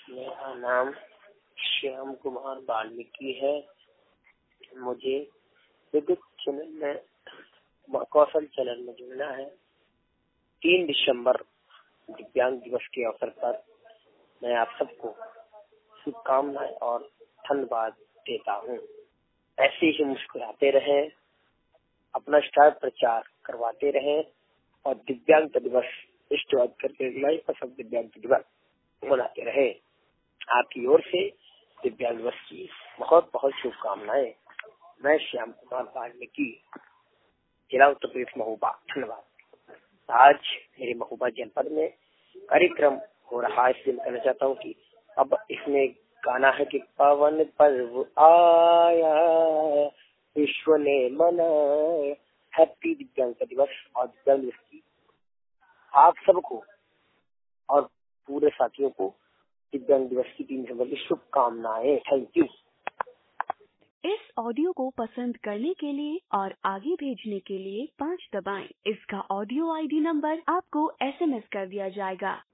मेरा नाम श्याम कुमार वाल्मीकि है। मुझे विद्युत चैनल में कौशल चैनल में जुड़ना है। 3 दिसंबर दिव्यांग दिवस के अवसर पर मैं आप सबको शुभकामनाएं और धन्यवाद देता हूँ। ऐसे ही मुस्कुराते रहे, अपना स्टार प्रचार करवाते रहे और दिव्यांग दिवस इष्टवाद करके दिव्यांग दिवस मनाते रहे। आपकी ओर से दिव्यांग दिवस की बहुत बहुत शुभकामनाएं। मैं श्याम कुमार वाल्मीकि, जिला उत्तर प्रदेश महोबा। धन्यवाद। आज मेरे महोबा जनपद में कार्यक्रम हो रहा है, इसलिए मैं कहना चाहता हूँ कि अब इसमें गाना है कि पवन पर्व आया, विश्व ने मनाया। हैप्पी दिव्यांग दिवस और दिव्यांग दिवस की आप सबको और पूरे साथियों को दिव्यांग दिवस की 3 दिसंबर की शुभकामनाएं। Thank you. इस ऑडियो को पसंद करने के लिए और आगे भेजने के लिए 5 दबाएं। इसका ऑडियो ID नंबर आपको SMS कर दिया जाएगा।